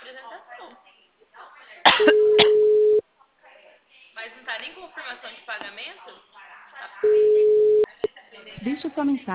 apresentação. Mas não tá nem confirmação de pagamento? Deixe sua mensagem.